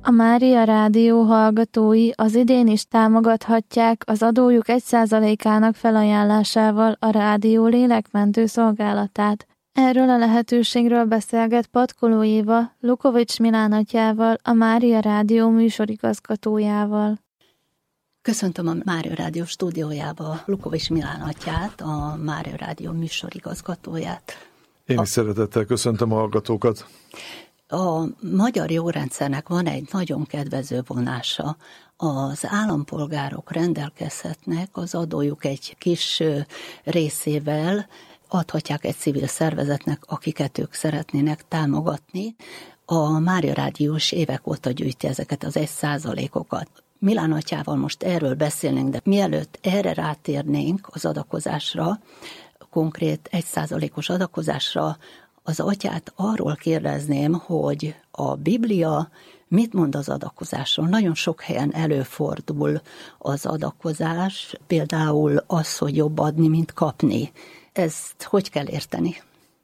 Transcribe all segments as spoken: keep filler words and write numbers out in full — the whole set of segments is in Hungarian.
A Mária Rádió hallgatói az idén is támogathatják az adójuk egy százalékának felajánlásával a rádió lélekmentő szolgálatát. Erről a lehetőségről beszélget Patkoló Éva, Lukovics Milán atyával, a Mária Rádió műsorigazgatójával. Köszöntöm a Mária Rádió stúdiójába Lukovics Milán atyát, a Mária Rádió műsorigazgatóját. Én is a... szeretettel köszöntöm a hallgatókat. A magyar jogrendszernek van egy nagyon kedvező vonása. Az állampolgárok rendelkezhetnek az adójuk egy kis részével, adhatják egy civil szervezetnek, akiket ők szeretnének támogatni. A Mária Rádiós évek óta gyűjti ezeket az egy százalékokat. Milán atyával most erről beszélnénk, de mielőtt erre rátérnénk az adakozásra, konkrét egy százalékos adakozásra, az atyát arról kérdezném, hogy a Biblia mit mond az adakozásról. Nagyon sok helyen előfordul az adakozás, például az, hogy jobb adni, mint kapni. Ezt hogy kell érteni?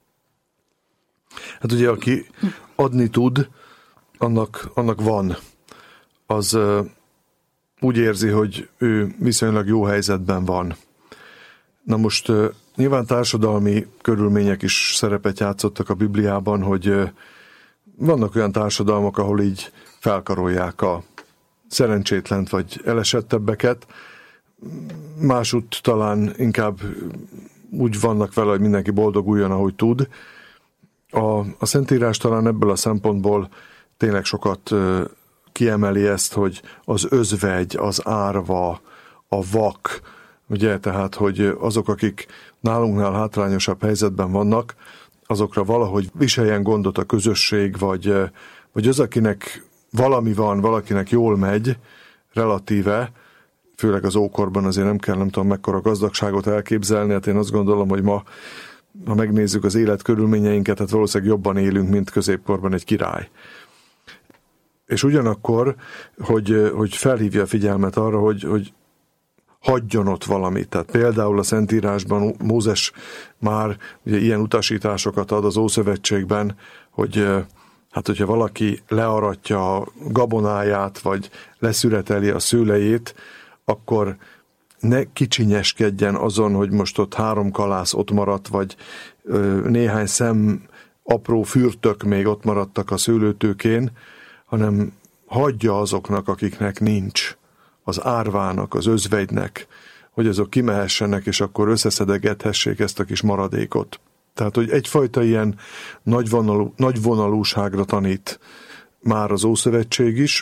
Hát ugye, aki adni tud, annak, annak van. Az uh, úgy érzi, hogy ő viszonylag jó helyzetben van. Na most uh, nyilván társadalmi körülmények is szerepet játszottak a Bibliában, hogy uh, vannak olyan társadalmak, ahol így felkarolják a szerencsétlent vagy elesettebbeket, másút talán inkább úgy vannak vele, hogy mindenki boldoguljon, ahogy tud. A, a Szentírás talán ebből a szempontból tényleg sokat uh, kiemeli ezt, hogy az özvegy, az árva, a vak, ugye, tehát, hogy azok, akik nálunknál hátrányosabb helyzetben vannak, azokra valahogy viseljen gondot a közösség, vagy, vagy az, akinek valami van, valakinek jól megy, relatíve, főleg az ókorban azért nem kell, nem tudom, mekkora gazdagságot elképzelni, hát én azt gondolom, hogy ma, ha megnézzük az életkörülményeinket, hát valószínűleg jobban élünk, mint középkorban egy király. És ugyanakkor, hogy, hogy felhívja a figyelmet arra, hogy, hogy hagyjon ott valamit. Tehát például a Szentírásban Mózes már ugye ilyen utasításokat ad az Ószövetségben, hogy hát hogyha valaki learatja a gabonáját, vagy leszüreteli a szőlejét, akkor ne kicsinyeskedjen azon, hogy most ott három kalász ott maradt, vagy néhány szem apró fürtök még ott maradtak a szőlőtőkén, hanem hagyja azoknak, akiknek nincs, az árvának, az özvegynek, hogy azok kimehessenek, és akkor összeszedegethessék ezt a kis maradékot. Tehát, hogy egyfajta ilyen nagyvonalú, nagyvonalúságra tanít már az Ószövetség is,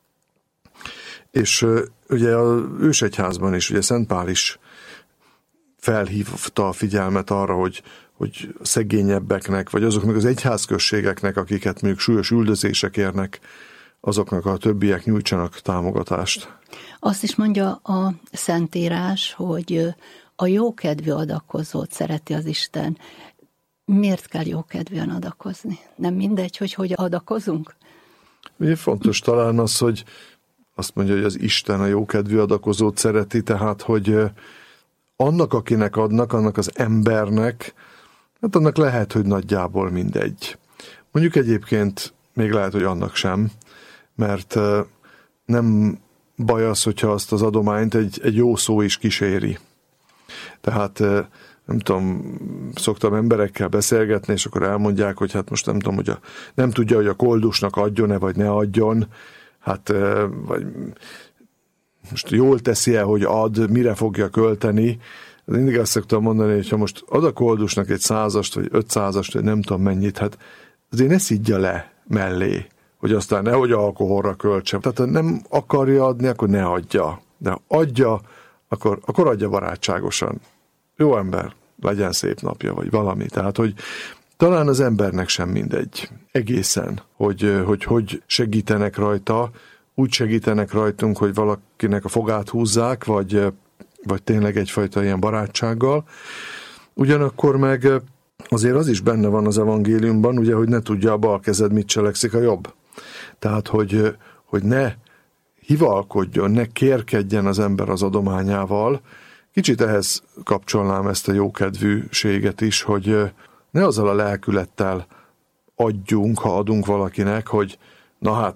és ugye az ősegyházban is, ugye Szent Pál is felhívta a figyelmet arra, hogy, hogy szegényebbeknek, vagy azoknak az egyházközségeknek, akiket még súlyos üldözések érnek, azoknak a többiek nyújtsanak támogatást. Azt is mondja a Szentírás, hogy a jókedvű adakozót szereti az Isten. Miért kell jókedvűen adakozni? Nem mindegy, hogy hogy adakozunk? Ugye fontos talán az, hogy azt mondja, hogy az Isten a jókedvű adakozót szereti, tehát, hogy annak, akinek adnak, annak az embernek, hát annak lehet, hogy nagyjából mindegy. Mondjuk egyébként még lehet, hogy annak sem, mert nem baj az, hogyha azt az adományt egy, egy jó szó is kíséri. Tehát nem tudom, szoktam emberekkel beszélgetni, és akkor elmondják, hogy hát most nem tudom, hogy a, nem tudja, hogy a koldusnak adjon-e, vagy ne adjon, hát vagy most jól teszi-e, hogy ad, mire fogja költeni. Mindig azt szoktam mondani, hogy ha most ad a koldusnak egy százast, vagy ötszázast, vagy nem tudom mennyit, hát azért ne szidja le mellé, hogy aztán nehogy alkoholra költse. Tehát ha nem akarja adni, akkor ne adja. De ha adja, akkor, akkor adja barátságosan. Jó ember, legyen szép napja, vagy valami. Tehát, hogy talán az embernek sem mindegy egészen, hogy hogy, hogy segítenek rajta, úgy segítenek rajtunk, hogy valakinek a fogát húzzák, vagy, vagy tényleg egyfajta ilyen barátsággal. Ugyanakkor meg azért az is benne van az evangéliumban, ugye, hogy ne tudja a bal kezed, mit cselekszik a jobb. Tehát, hogy, hogy ne hivalkodjon, ne kérkedjen az ember az adományával. Kicsit ehhez kapcsolnám ezt a jókedvűséget is, hogy ne azzal a lelkülettel adjunk, ha adunk valakinek, hogy na hát,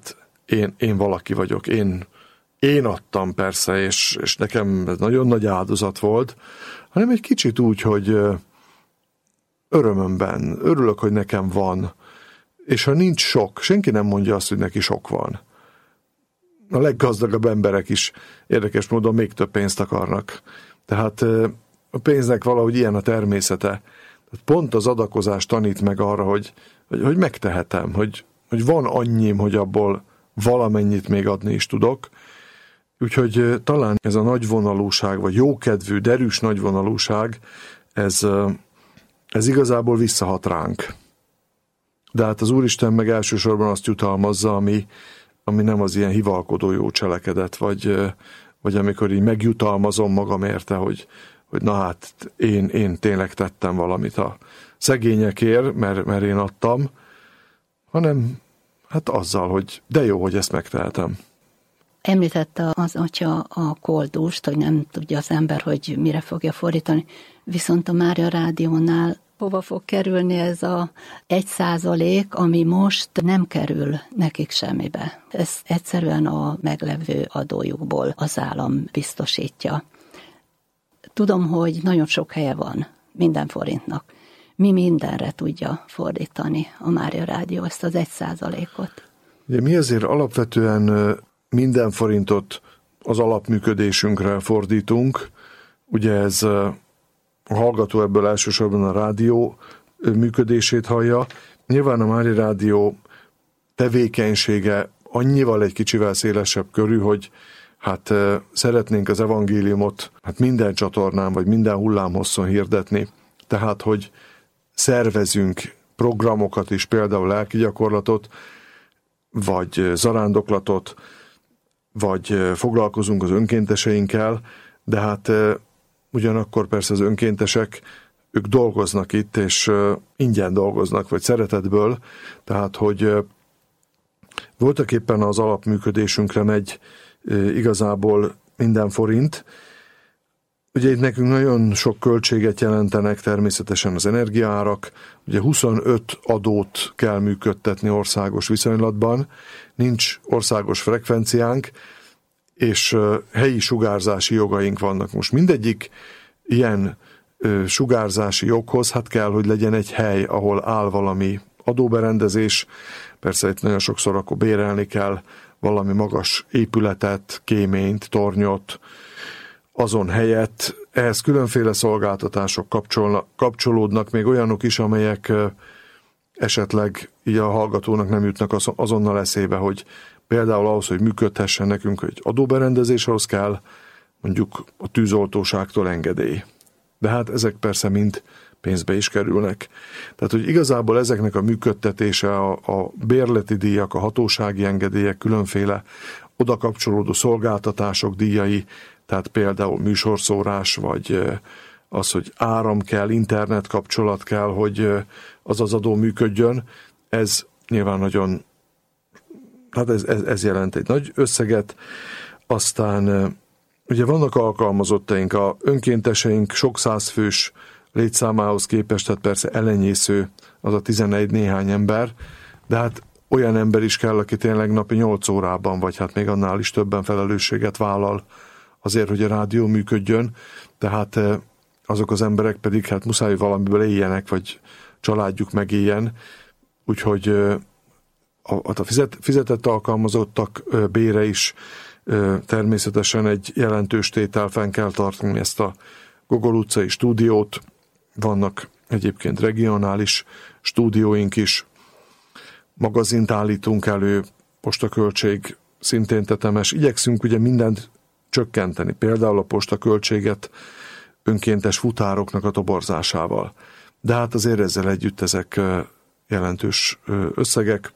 én, én valaki vagyok, én, én adtam persze, és, és nekem ez nagyon nagy áldozat volt, hanem egy kicsit úgy, hogy örömömben, örülök, hogy nekem van, és ha nincs sok, senki nem mondja azt, hogy neki sok van. A leggazdagabb emberek is érdekes módon még több pénzt akarnak. Tehát a pénznek valahogy ilyen a természete. Tehát pont az adakozás tanít meg arra, hogy, hogy, hogy megtehetem, hogy, hogy van annyim, hogy abból valamennyit még adni is tudok. Úgyhogy talán ez a nagyvonalúság, vagy jókedvű, derűs nagyvonalúság, ez, ez igazából visszahat ránk. De hát az Úristen meg elsősorban azt jutalmazza, ami, ami nem az ilyen hivalkodó jó cselekedet, vagy, vagy amikor így megjutalmazom magam érte, hogy, hogy na hát én, én tényleg tettem valamit a szegényekért, mert, mert én adtam, hanem hát azzal, hogy de jó, hogy ezt megtehetem. Említette az atya a koldust, hogy nem tudja az ember, hogy mire fogja fordítani, viszont a Mária Rádiónál hova fog kerülni ez a egy százalék, ami most nem kerül nekik semmibe. Ez egyszerűen a meglevő adójukból az állam biztosítja. Tudom, hogy nagyon sok helye van minden forintnak. Mi mindenre tudja fordítani a Mária Rádió ezt az egy százalékot? Ugye mi azért alapvetően minden forintot az alapműködésünkre fordítunk. Ugye ez a hallgató ebből elsősorban a rádió működését hallja. Nyilván a Mária Rádió tevékenysége annyival egy kicsivel szélesebb körű, hogy hát szeretnénk az evangéliumot hát minden csatornán, vagy minden hullámhosszon hirdetni. Tehát, hogy szervezünk programokat is, például lelki gyakorlatot, vagy zarándoklatot, vagy foglalkozunk az önkénteseinkkel, de hát ugyanakkor persze az önkéntesek, ők dolgoznak itt, és ingyen dolgoznak, vagy szeretetből, tehát, hogy voltak éppen az alapműködésünkre megy igazából minden forint. Ugye itt nekünk nagyon sok költséget jelentenek természetesen az energiaárak, ugye huszonöt adót kell működtetni országos viszonylatban, nincs országos frekvenciánk, és helyi sugárzási jogaink vannak. Most mindegyik ilyen sugárzási joghoz hát kell, hogy legyen egy hely, ahol áll valami adóberendezés, persze itt nagyon sokszor akkor bérelni kell valami magas épületet, kéményt, tornyot, azon helyett ehhez különféle szolgáltatások kapcsolna, kapcsolódnak, még olyanok is, amelyek esetleg így a hallgatónak nem jutnak azonnal eszébe, hogy például ahhoz, hogy működhessen nekünk egy adóberendezés, ahhoz kell mondjuk a tűzoltóságtól engedély. De hát ezek persze mind pénzbe is kerülnek. Tehát, hogy igazából ezeknek a működtetése, a, a bérleti díjak, a hatósági engedélyek, különféle oda kapcsolódó szolgáltatások díjai, tehát például műsorszórás, vagy az, hogy áram kell, internet kapcsolat kell, hogy az az adó működjön, ez nyilván nagyon, hát ez, ez, ez jelent egy nagy összeget. Aztán ugye vannak alkalmazottaink, a önkénteseink sok százfős létszámához képest, tehát persze elenyésző az a tizenegy néhány ember, de hát olyan ember is kell, aki tényleg napi nyolc órában, vagy hát még annál is többen felelősséget vállal azért, hogy a rádió működjön, tehát azok az emberek pedig hát muszáj valamiből éljenek, vagy családjuk megéljen, úgyhogy a fizetett alkalmazottak bére is természetesen egy jelentős tétel, fenn kell tartani ezt a Gogol utcai stúdiót, vannak egyébként regionális stúdióink is, magazint állítunk elő, postaköltség szintén tetemes, igyekszünk ugye mindent csökkenteni, például a postaköltséget önkéntes futároknak a toborzásával. De hát azért ezzel együtt ezek jelentős összegek.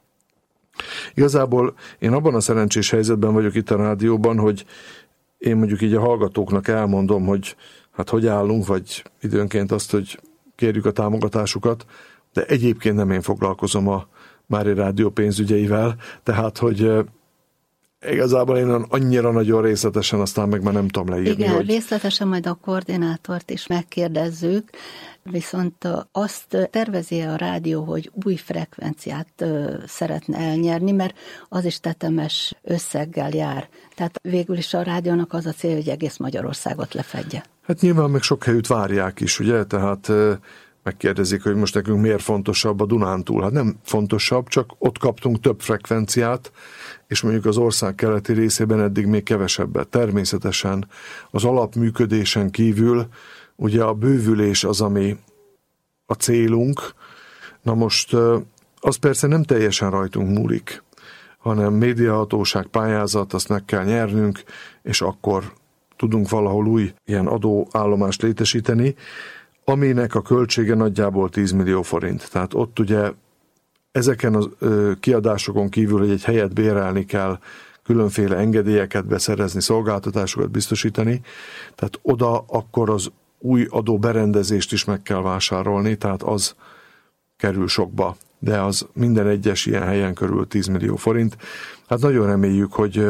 Igazából én abban a szerencsés helyzetben vagyok itt a rádióban, hogy én mondjuk így a hallgatóknak elmondom, hogy hát hogy állunk, vagy időnként azt, hogy kérjük a támogatásukat, de egyébként nem én foglalkozom a Mária Rádió pénzügyeivel, tehát hogy igazából én annyira nagyon részletesen aztán meg már nem tudom leírni. Igen, hogy... részletesen majd a koordinátort is megkérdezzük, viszont azt tervezi a rádió, hogy új frekvenciát szeretne elnyerni, mert az is tetemes összeggel jár. Tehát végül is a rádiónak az a cél, hogy egész Magyarországot lefedje. Hát nyilván meg sok helyütt várják is, ugye? Tehát megkérdezik, hogy most nekünk miért fontosabb a Dunántúl. Hát nem fontosabb, csak ott kaptunk több frekvenciát, és mondjuk az ország keleti részében eddig még kevesebbet. Természetesen az alapműködésen kívül ugye a bővülés az, ami a célunk. Na most az persze nem teljesen rajtunk múlik, hanem médiahatóság, pályázat, azt meg kell nyernünk, és akkor tudunk valahol új ilyen adóállomást létesíteni, aminek a költsége nagyjából tíz millió forint. Tehát ott ugye ezeken a kiadásokon kívül, hogy egy helyet bérelni kell, különféle engedélyeket beszerezni, szolgáltatásokat biztosítani, tehát oda akkor az új adóberendezést is meg kell vásárolni, tehát az kerül sokba, de az minden egyes ilyen helyen körül tíz millió forint. Hát nagyon reméljük, hogy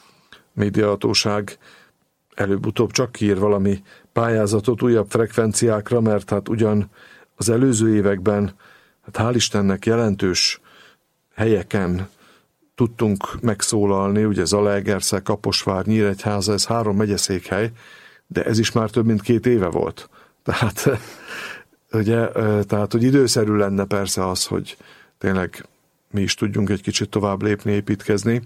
médiahatóság előbb-utóbb csak ír valami pályázatot újabb frekvenciákra, mert hát ugyan az előző években, hát hál' Istennek jelentős helyeken tudtunk megszólalni, ugye Zalaegerszeg, Kaposvár, Nyíregyháza, ez három megyeszékhely, de ez is már több mint két éve volt. Tehát, ugye, tehát hogy időszerű lenne persze az, hogy tényleg mi is tudjunk egy kicsit tovább lépni, építkezni.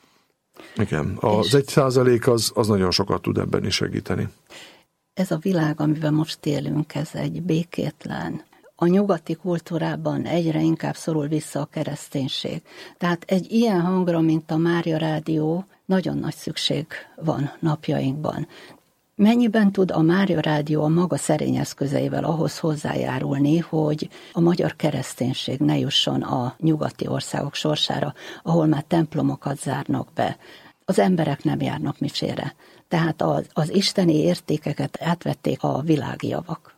Igen, az egy százalék az, az nagyon sokat tud ebben is segíteni. Ez a világ, amiben most élünk, ez egy békétlen. A nyugati kultúrában egyre inkább szorul vissza a kereszténység. Tehát egy ilyen hangra, mint a Mária Rádió, nagyon nagy szükség van napjainkban. Mennyiben tud a Mária Rádió a maga szerény eszközeivel ahhoz hozzájárulni, hogy a magyar kereszténység ne jusson a nyugati országok sorsára, ahol már templomokat zárnak be, az emberek nem járnak misére. Tehát az, az isteni értékeket átvették a világi javak.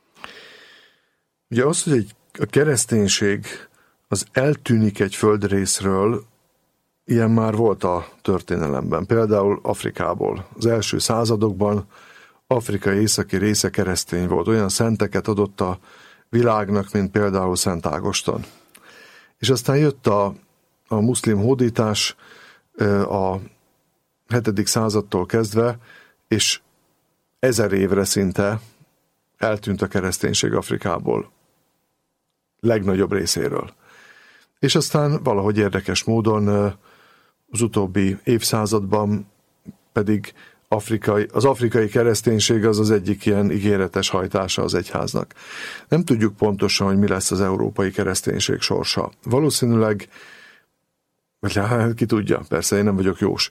Ugye az, hogy egy, a kereszténység az eltűnik egy földrészről, ilyen már volt a történelemben. Például Afrikából. Az első századokban Afrika északi része keresztény volt. Olyan szenteket adott a világnak, mint például Szent Ágoston. És aztán jött a, a muszlim hódítás a hetedik századtól kezdve, és ezer évre szinte eltűnt a kereszténység Afrikából. Legnagyobb részéről. És aztán valahogy érdekes módon az utóbbi évszázadban pedig afrikai, az afrikai kereszténység az az egyik ilyen ígéretes hajtása az egyháznak. Nem tudjuk pontosan, hogy mi lesz az európai kereszténység sorsa. Valószínűleg, vagy hát ki tudja, persze én nem vagyok jós,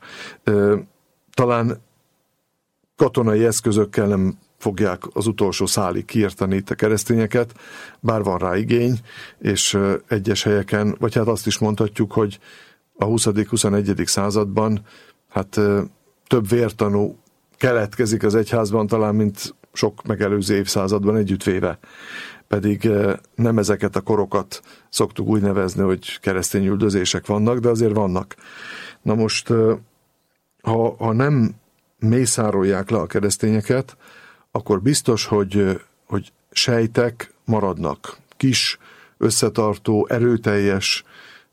talán katonai eszközökkel nem fogják az utolsó szálig kiirtani itt a keresztényeket, bár van rá igény, és egyes helyeken, vagy hát azt is mondhatjuk, hogy a huszadik-huszonegyedik században hát több vértanú keletkezik az egyházban talán, mint sok megelőző évszázadban együttvéve. Pedig nem ezeket a korokat szoktuk úgy nevezni, hogy keresztény üldözések vannak, de azért vannak. Na most, ha, ha nem mészárolják le a keresztényeket, akkor biztos, hogy, hogy sejtek maradnak. Kis, összetartó, erőteljes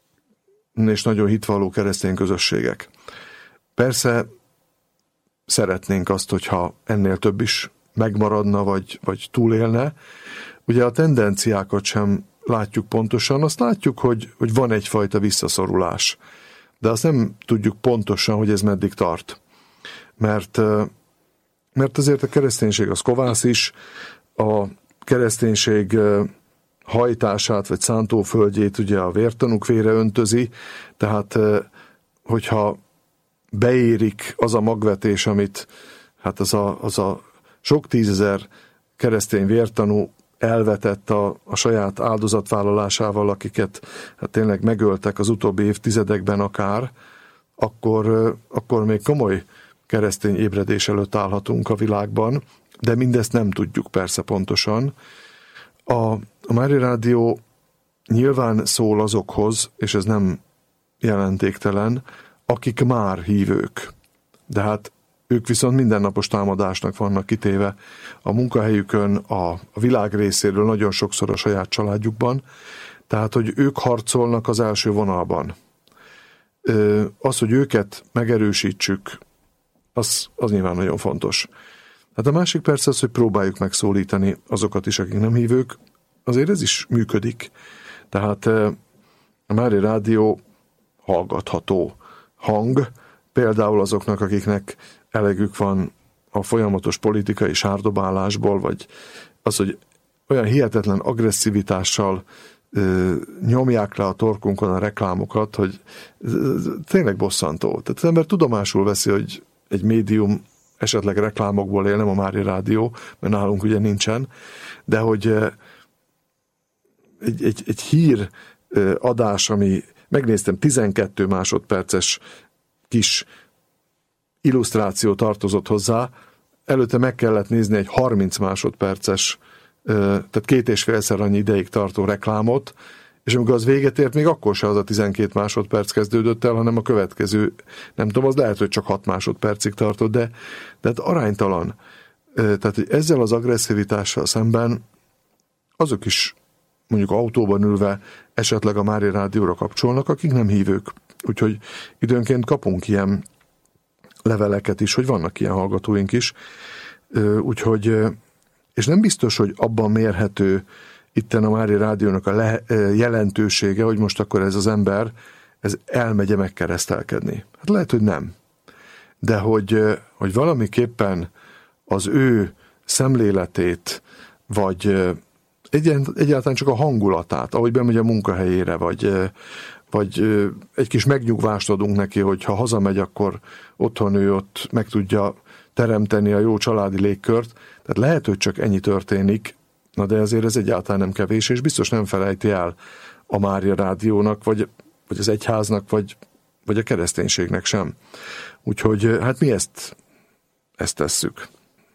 és nagyon hitvalló keresztény közösségek. Persze szeretnénk azt, hogyha ennél több is megmaradna, vagy, vagy túlélne. Ugye a tendenciákat sem látjuk pontosan, azt látjuk, hogy, hogy van egyfajta visszaszorulás. De azt nem tudjuk pontosan, hogy ez meddig tart. Mert, mert azért a kereszténység az kovász is, a kereszténység hajtását, vagy szántóföldjét ugye a vértanúk vére öntözi, tehát hogyha beérik az a magvetés, amit hát az a, az a sok tízezer keresztény vértanú elvetett a, a saját áldozatvállalásával, akiket hát tényleg megöltek az utóbbi évtizedekben akár, akkor, akkor még komoly keresztény ébredés előtt állhatunk a világban, de mindezt nem tudjuk persze pontosan. A, a Mária Rádió nyilván szól azokhoz, és ez nem jelentéktelen, akik már hívők. De hát ők viszont mindennapos támadásnak vannak kitéve a munkahelyükön, a, a világ részéről, nagyon sokszor a saját családjukban. Tehát, hogy ők harcolnak az első vonalban. Az, hogy őket megerősítsük, az, az nyilván nagyon fontos. Hát a másik persze az, hogy próbáljuk megszólítani azokat is, akik nem hívők, azért ez is működik. Tehát a Mária Rádió hallgatható hang, például azoknak, akiknek elegük van a folyamatos politikai sárdobálásból, vagy az, hogy olyan hihetetlen agresszivitással ö, nyomják le a torkunkon a reklámokat, hogy tényleg bosszantó. Tehát az ember tudomásul veszi, hogy egy médium esetleg reklámokból él, nem a Mária Rádió, mert nálunk ugye nincsen, de hogy egy, egy, egy hír adás, ami megnéztem, tizenkét másodperces kis illusztráció tartozott hozzá, előtte meg kellett nézni egy harminc másodperces, tehát két és félszer annyi ideig tartó reklámot, és amikor az véget ért, még akkor se az a tizenkét másodperc kezdődött el, hanem a következő, nem tudom, az lehet, hogy csak hat másodpercig tartott, de, de hát aránytalan. Tehát, hogy ezzel az agresszivitással szemben azok is mondjuk autóban ülve esetleg a Mária Rádióra kapcsolnak, akik nem hívők. Úgyhogy időnként kapunk ilyen leveleket is, hogy vannak ilyen hallgatóink is. Úgyhogy, és nem biztos, hogy abban mérhető itten a Mária Rádiónak a le, jelentősége, hogy most akkor ez az ember, ez elmegye megkeresztelkedni. Hát lehet, hogy nem. De hogy, hogy valamiképpen az ő szemléletét, vagy egyáltalán csak a hangulatát, ahogy bemegy a munkahelyére, vagy, vagy egy kis megnyugvást adunk neki, hogy ha hazamegy, akkor otthon ő ott meg tudja teremteni a jó családi légkört. Tehát lehet, hogy csak ennyi történik, na de azért ez egyáltalán nem kevés, és biztos nem felejti el a Mária Rádiónak, vagy, vagy az egyháznak, vagy, vagy a kereszténységnek sem. Úgyhogy hát mi ezt, ezt tesszük.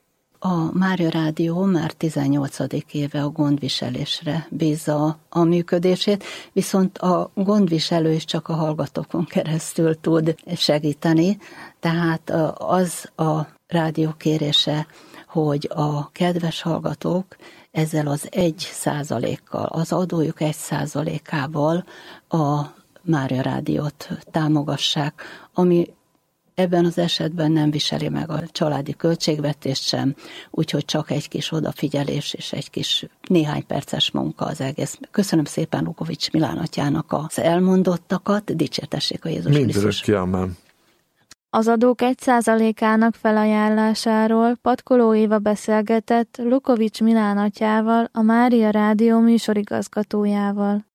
A Mária Rádió már tizennyolcadik éve a gondviselésre bízza a működését, viszont a gondviselő is csak a hallgatókon keresztül tud segíteni, tehát az a rádió kérése, hogy a kedves hallgatók ezzel az egy százalékkal, az adójuk egy százalékával a Mária Rádiót támogassák, ami ebben az esetben nem viseli meg a családi költségvetést sem, úgyhogy csak egy kis odafigyelés és egy kis néhány perces munka az egész. Köszönöm szépen Lukovics Milán atyának az elmondottakat, dicsértessék a Jézus Krisztus. Az adók egy százalékának felajánlásáról Patkoló Éva beszélgetett Lukovics Milán atyával, a Mária Rádió műsorigazgatójával.